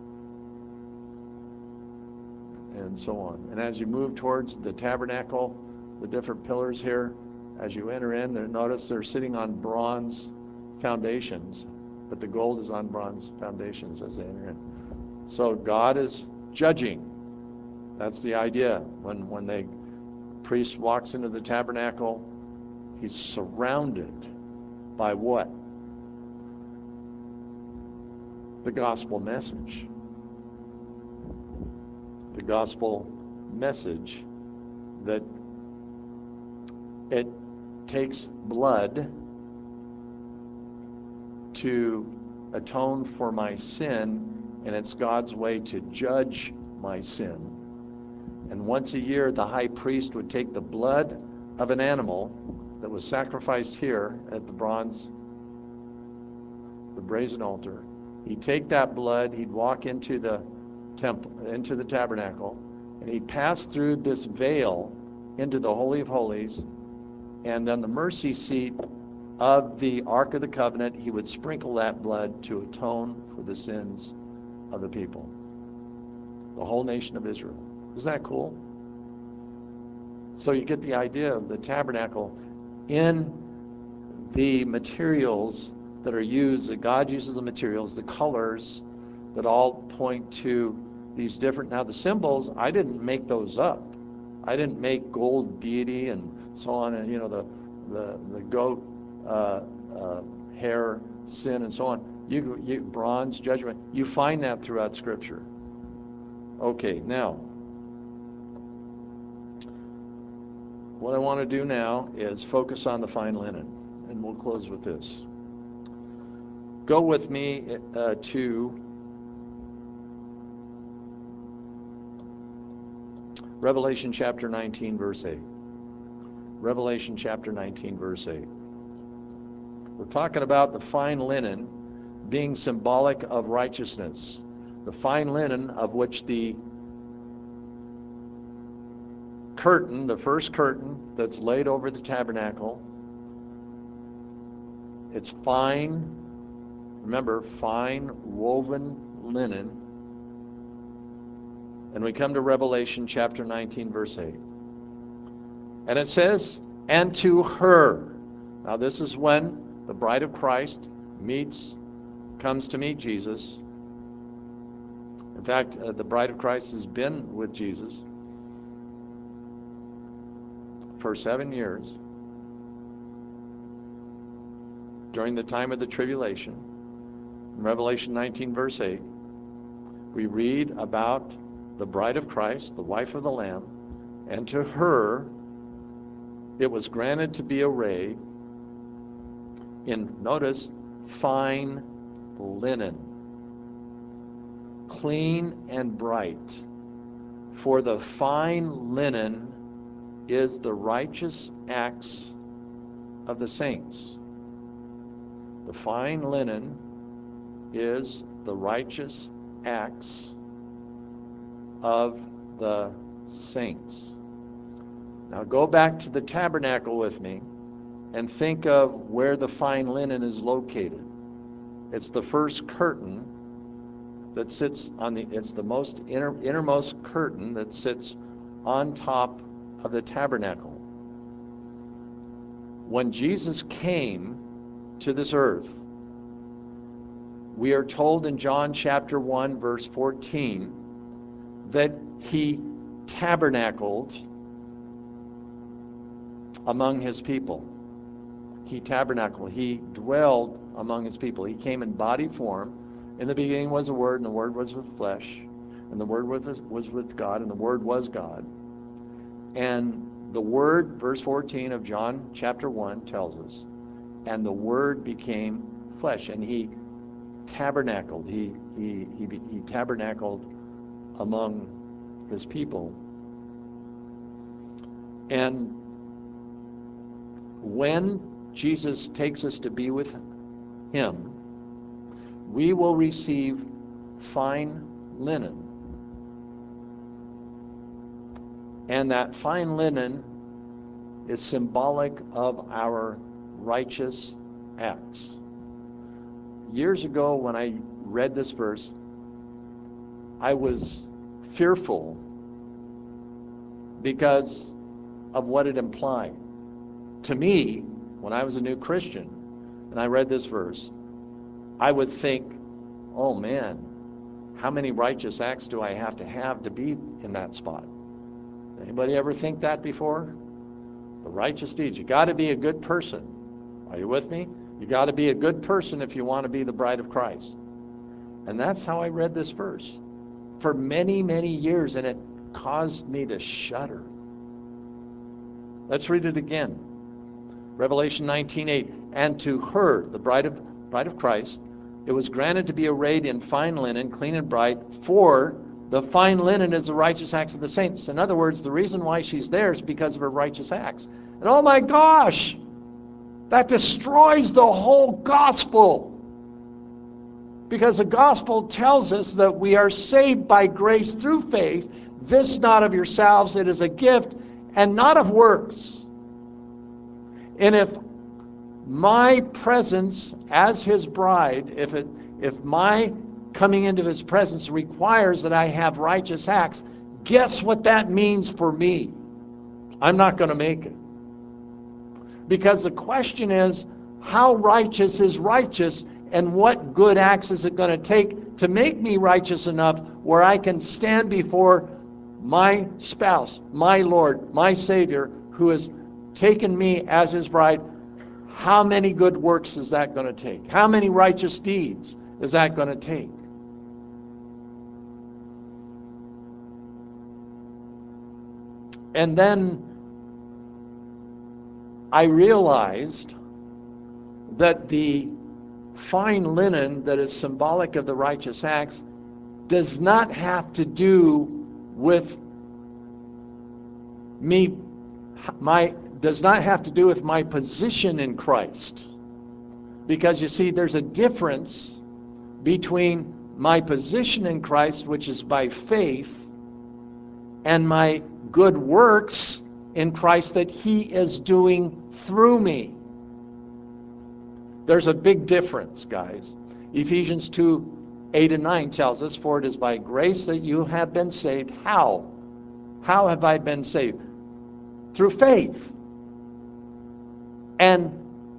and so on. And as you move towards the tabernacle, the different pillars here, as you enter in, notice they're sitting on bronze foundations, but the gold is on bronze foundations as they enter in. So God is judging. That's the idea. When the priest walks into the tabernacle, he's surrounded by what? The gospel message. The gospel message that it takes blood to atone for my sin, and it's God's way to judge my sin. And once a year, the high priest would take the blood of an animal that was sacrificed here at the brazen altar. He'd take that blood, he'd walk into the temple, into the tabernacle, and he'd pass through this veil into the Holy of Holies, and on the mercy seat of the Ark of the Covenant, he would sprinkle that blood to atone for the sins of the people, the whole nation of Israel. Isn't that cool? So you get the idea of the tabernacle in the materials that are used, that God uses the materials, the colors that all point to these different, now the symbols, I didn't make those up. I didn't make gold deity and so on, and the goat hair, sin, and so on. You bronze, judgment. You find that throughout Scripture. Okay, now, what I want to do now is focus on the fine linen, and we'll close with this. Go with me to Revelation chapter 19, verse 8. Revelation chapter 19, verse 8. We're talking about the fine linen being symbolic of righteousness. The fine linen of which the curtain, the first curtain that's laid over the tabernacle, it's fine, remember, fine woven linen. And we come to Revelation chapter 19, verse 8. And it says, and to her. Now this is when the bride of Christ comes to meet Jesus. In fact, the bride of Christ has been with Jesus. for 7 years during the time of the tribulation. In Revelation 19, verse 8, we read about the bride of Christ, the wife of the Lamb, and to her it was granted to be arrayed in, notice, fine linen, clean and bright. For the fine linen is the righteous acts of the saints. The fine linen is the righteous acts of the saints. Now go back to the tabernacle with me and think of where the fine linen is located. It's the first curtain that sits on it's the most innermost curtain that sits on top of the tabernacle. When Jesus came to this earth, we are told in John chapter 1, verse 14, that he tabernacled among his people. He tabernacled. He dwelled among his people. He came in body form. In the beginning was the Word, and the Word was with flesh, and the Word was with God, and the Word was God. And the Word, verse 14 of John chapter 1 tells us, and the Word became flesh, and he tabernacled. He tabernacled among his people. And when Jesus takes us to be with him, we will receive fine linen. And that fine linen is symbolic of our righteous acts. Years ago, when I read this verse, I was fearful because of what it implied. To me, when I was a new Christian and I read this verse, I would think, oh man, how many righteous acts do I have to be in that spot? Anybody ever think that before? The righteous deeds. You got to be a good person. Are you with me? You got to be a good person if you want to be the bride of Christ. And that's how I read this verse for many, many years, and it caused me to shudder. Let's read it again. Revelation 19:8. And to her, the bride of Christ, it was granted to be arrayed in fine linen, clean and bright, for the fine linen is the righteous acts of the saints. In other words, the reason why she's there is because of her righteous acts. And oh my gosh, that destroys the whole gospel. Because the gospel tells us that we are saved by grace through faith, this not of yourselves, it is a gift, and not of works. And if my presence as his bride, if my coming into his presence requires that I have righteous acts, guess what that means for me? I'm not going to make it. Because the question is, how righteous is righteous, and what good acts is it going to take to make me righteous enough where I can stand before my spouse, my Lord, my Savior, who has taken me as his bride? How many good works is that going to take? How many righteous deeds is that going to take? And then I realized that the fine linen that is symbolic of the righteous acts does not have to do with me, does not have to do with my position in Christ. Because you see, there's a difference between my position in Christ, which is by faith, and my good works in Christ that he is doing through me. There's a big difference, guys. Ephesians 2:8-9 tells us, for it is by grace that you have been saved. How? How have I been saved? Through faith. And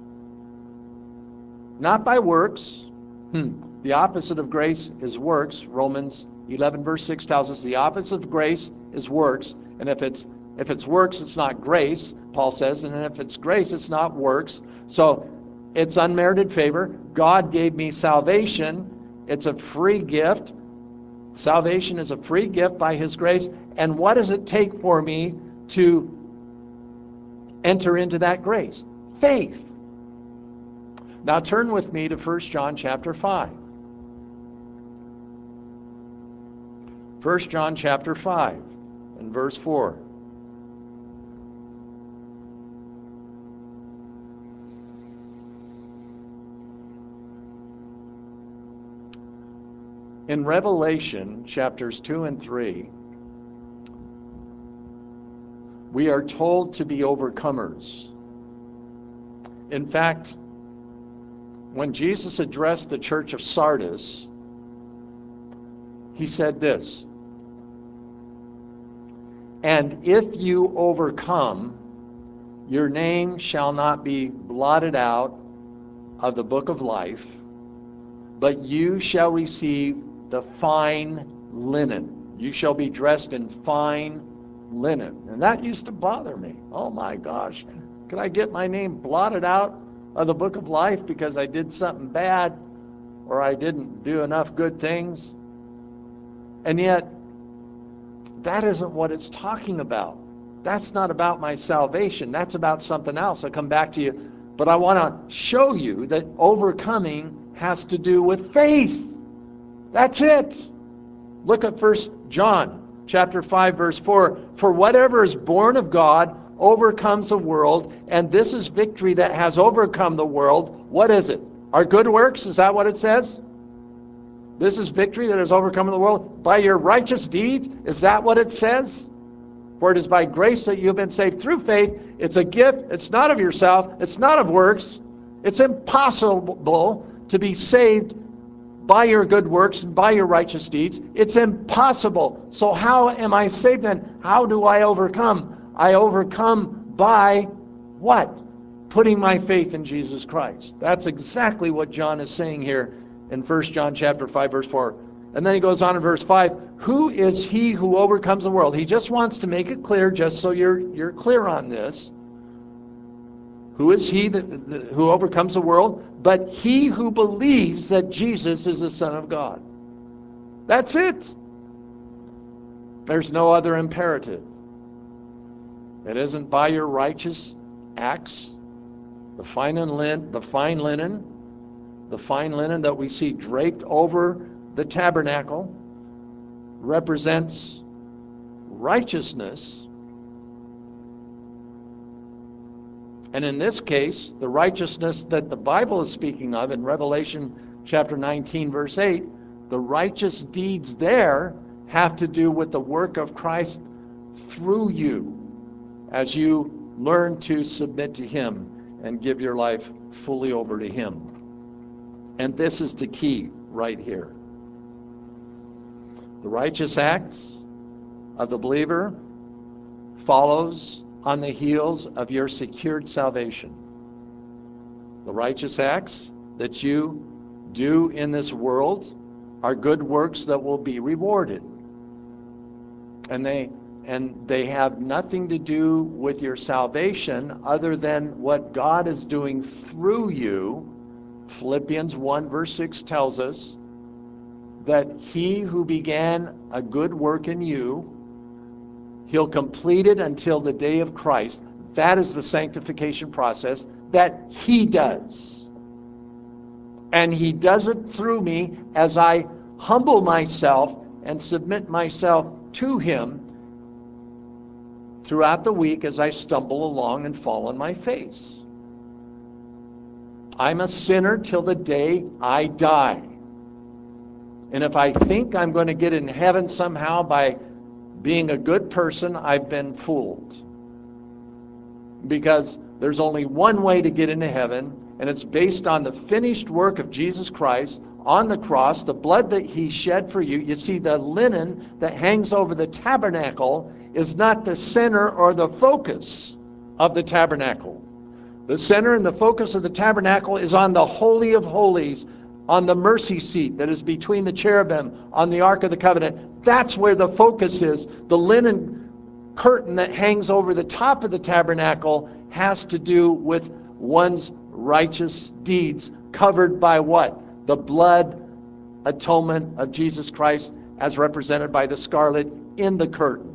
not by works. The opposite of grace is works. Romans 11 verse 6 tells us the opposite of grace is works. And if it's If it's works, it's not grace, Paul says. And if it's grace, it's not works. So it's unmerited favor. God gave me salvation. It's a free gift. Salvation is a free gift by his grace. And what does it take for me to enter into that grace? Faith. Now turn with me to 1 John chapter 5. 1 John chapter 5 and verse 4. In Revelation chapters 2 and 3, we are told to be overcomers. In fact, when Jesus addressed the church of Sardis, he said this, "And if you overcome, your name shall not be blotted out of the book of life, but you shall receive the fine linen." You shall be dressed in fine linen. And that used to bother me. Oh my gosh, could I get my name blotted out of the book of life because I did something bad or I didn't do enough good things? And yet, that isn't what it's talking about. That's not about my salvation. That's about something else. I'll come back to you. But I want to show you that overcoming has to do with faith. That's it. Look at 1 John chapter 5, verse 4. "For whatever is born of God overcomes the world, and this is victory that has overcome the world." What is it? Our good works? Is that what it says? This is victory that has overcome the world by your righteous deeds? Is that what it says? "For it is by grace that you have been saved through faith." It's a gift. It's not of yourself. It's not of works. It's impossible to be saved by your good works and by your righteous deeds. It's impossible. So how am I saved then? How do I overcome? I overcome by what? Putting my faith in Jesus Christ. That's exactly what John is saying here in 1 John chapter 5, verse 4. And then he goes on in verse 5, "Who is he who overcomes the world?" He just wants to make it clear, just so you're clear on this. Who is he who overcomes the world? But he who believes that Jesus is the Son of God. That's it. There's no other imperative. It isn't by your righteous acts. The fine linen that we see draped over the tabernacle represents righteousness. And in this case, the righteousness that the Bible is speaking of in Revelation chapter 19, verse 8, the righteous deeds there have to do with the work of Christ through you as you learn to submit to him and give your life fully over to him. And this is the key right here. The righteous acts of the believer follows on the heels of your secured salvation. The righteous acts that you do in this world are good works that will be rewarded. And they have nothing to do with your salvation other than what God is doing through you. Philippians 1 verse 6 tells us that he who began a good work in you, he'll complete it until the day of Christ. That is the sanctification process that he does. And he does it through me as I humble myself and submit myself to him throughout the week as I stumble along and fall on my face. I'm a sinner till the day I die. And if I think I'm going to get in heaven somehow by being a good person, I've been fooled. Because there's only one way to get into heaven, and it's based on the finished work of Jesus Christ on the cross, the blood that he shed for you. You see, the linen that hangs over the tabernacle is not the center or the focus of the tabernacle. The center and the focus of the tabernacle is on the Holy of Holies, on the mercy seat that is between the cherubim, on the Ark of the Covenant. That's where the focus is. The linen curtain that hangs over the top of the tabernacle has to do with one's righteous deeds, covered by what? The blood atonement of Jesus Christ, as represented by the scarlet in the curtain.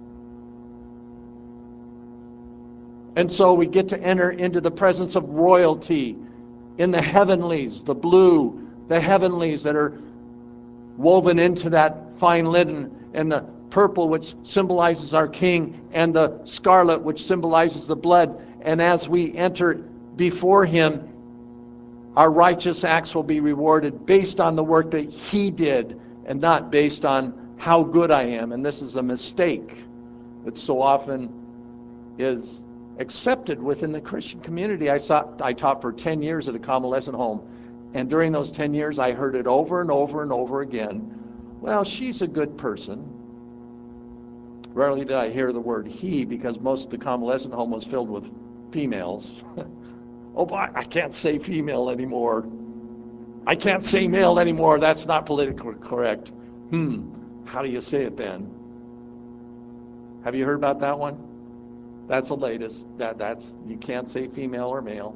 And so we get to enter into the presence of royalty in the heavenlies, the blue, the heavenlies that are woven into that fine linen, and the purple, which symbolizes our King, and the scarlet, which symbolizes the blood. And as we enter before him, our righteous acts will be rewarded based on the work that he did, and not based on how good I am. And this is a mistake that so often is accepted within the Christian community. I taught for 10 years at a convalescent home, and during those 10 years I heard it over and over and over again. Well, she's a good person. Rarely did I hear the word he, because most of the convalescent home was filled with females. Oh, I can't say female anymore. I can't say male anymore. That's not politically correct. How do you say it then? Have you heard about that one? That's the latest. That's you can't say female or male.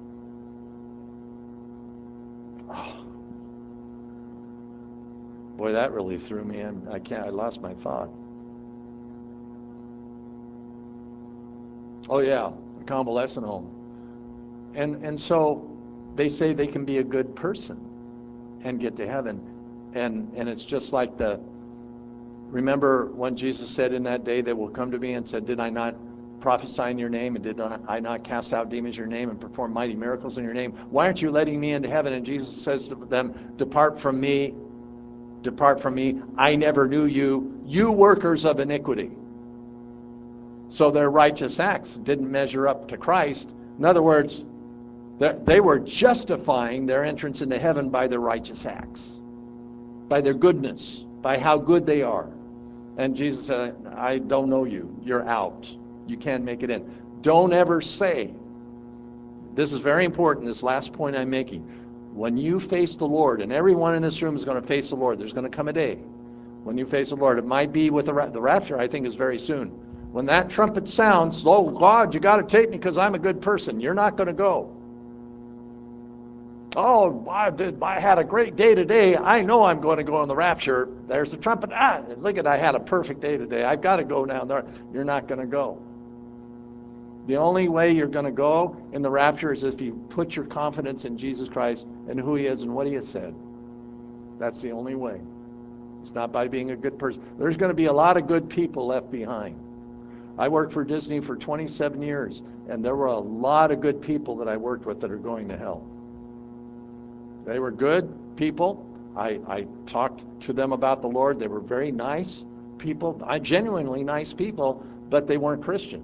Oh. Boy, that really threw me in. I lost my thought. Oh yeah, the convalescent home. And so they say they can be a good person and get to heaven. And it's just like remember when Jesus said, in that day they will come to me and said, did I not prophesy in your name, and did I not cast out demons in your name and perform mighty miracles in your name? Why aren't you letting me into heaven? And Jesus says to them, depart from me, I never knew you, you workers of iniquity. So their righteous acts didn't measure up to Christ. In other words, they were justifying their entrance into heaven by their righteous acts, by their goodness, by how good they are. And Jesus said, I don't know you. You're out. You can't make it in. Don't ever say, this is very important, this last point I'm making. When you face the Lord, and everyone in this room is going to face the Lord, there's going to come a day when you face the Lord. It might be with the rapture, I think, is very soon. When that trumpet sounds, oh God, you got to take me because I'm a good person. You're not going to go. Oh, I had a great day today. I know I'm going to go on the rapture. There's the trumpet. Look at, I had a perfect day today. I've got to go now. You're not going to go. The only way you're going to go in the rapture is if you put your confidence in Jesus Christ and who he is and what he has said. That's the only way. It's not by being a good person. There's going to be a lot of good people left behind. I worked for Disney for 27 years, and there were a lot of good people that I worked with that are going to hell. They were good people. I talked to them about the Lord. They were very nice people, genuinely nice people, but they weren't Christian.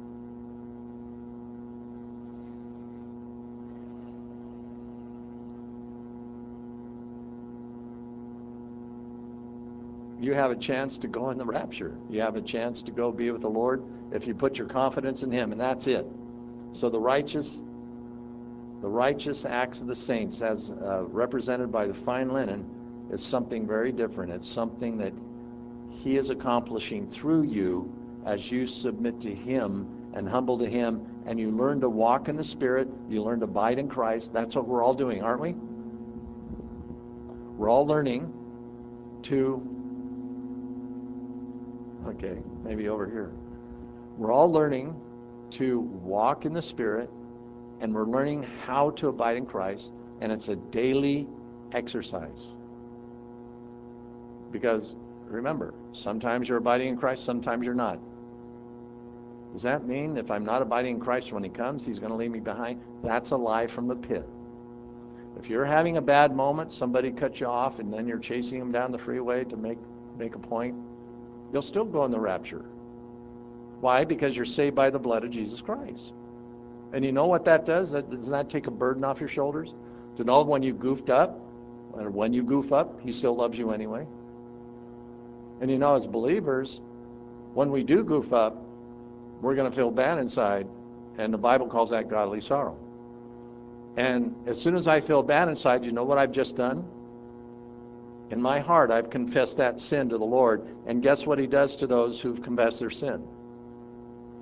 You have a chance to go in the rapture. You have a chance to go be with the Lord if you put your confidence in him, and that's it. So the righteous acts of the saints, as represented by the fine linen, is something very different. It's something that he is accomplishing through you as you submit to him and humble to him, and you learn to walk in the Spirit, you learn to abide in Christ. That's what we're all doing, aren't we? We're all learning to, okay, maybe over here. We're all learning to walk in the Spirit, and we're learning how to abide in Christ, and it's a daily exercise. Because remember, sometimes you're abiding in Christ, sometimes you're not. Does that mean if I'm not abiding in Christ when he comes, he's going to leave me behind? That's a lie from the pit. If you're having a bad moment, somebody cut you off, and then you're chasing them down the freeway to make a point, you'll still go in the rapture. Why? Because you're saved by the blood of Jesus Christ. And you know what that does? Doesn't that take a burden off your shoulders? To know when you goofed up, or when you goof up, he still loves you anyway. And you know, as believers, when we do goof up, we're going to feel bad inside, and the Bible calls that godly sorrow. And as soon as I feel bad inside, you know what I've just done? In my heart, I've confessed that sin to the Lord, and guess what he does to those who've confessed their sin?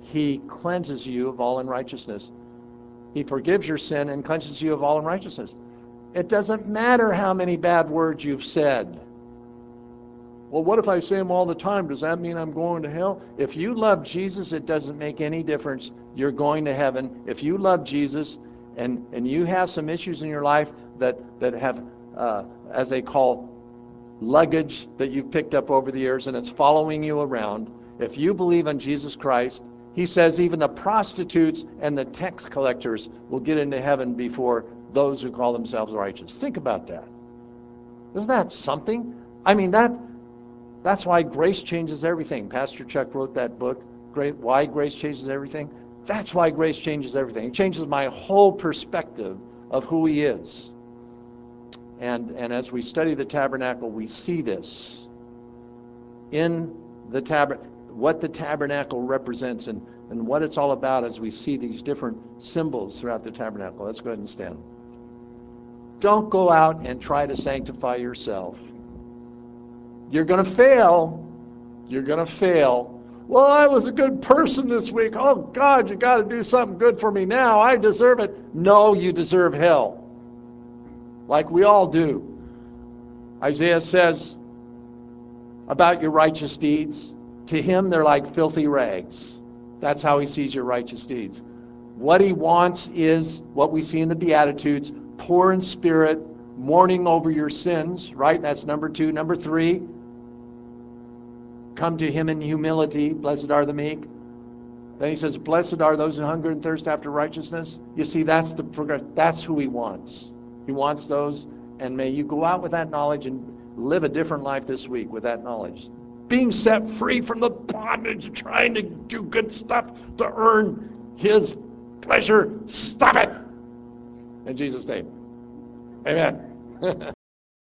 He cleanses you of all unrighteousness. He forgives your sin and cleanses you of all unrighteousness. It doesn't matter how many bad words you've said. Well, what if I say them all the time? Does that mean I'm going to hell? If you love Jesus, it doesn't make any difference. You're going to heaven. If you love Jesus and you have some issues in your life that have, as they call, luggage that you've picked up over the years and it's following you around, if you believe in Jesus Christ, he says even the prostitutes and the tax collectors will get into heaven before those who call themselves righteous. Think about that. Isn't that something? I mean, that's why grace changes everything. Pastor Chuck wrote that book, Why Grace Changes Everything. That's why grace changes everything. It changes my whole perspective of who he is. And as we study the tabernacle, we see this in the what the tabernacle represents and what it's all about as we see these different symbols throughout the tabernacle. Let's go ahead and stand. Don't go out and try to sanctify yourself. You're going to fail. You're going to fail. Well, I was a good person this week. Oh, God, you got to do something good for me now. I deserve it. No, you deserve hell. Like we all do. Isaiah says about your righteous deeds, to him they're like filthy rags. That's how he sees your righteous deeds. What he wants is what we see in the Beatitudes, poor in spirit, mourning over your sins, right? That's number 2. Number 3, come to him in humility. Blessed are the meek. Then he says, blessed are those who hunger and thirst after righteousness. You see, that's who he wants. He wants those, and may you go out with that knowledge and live a different life this week with that knowledge. Being set free from the bondage of trying to do good stuff to earn his pleasure. Stop it! In Jesus' name. Amen.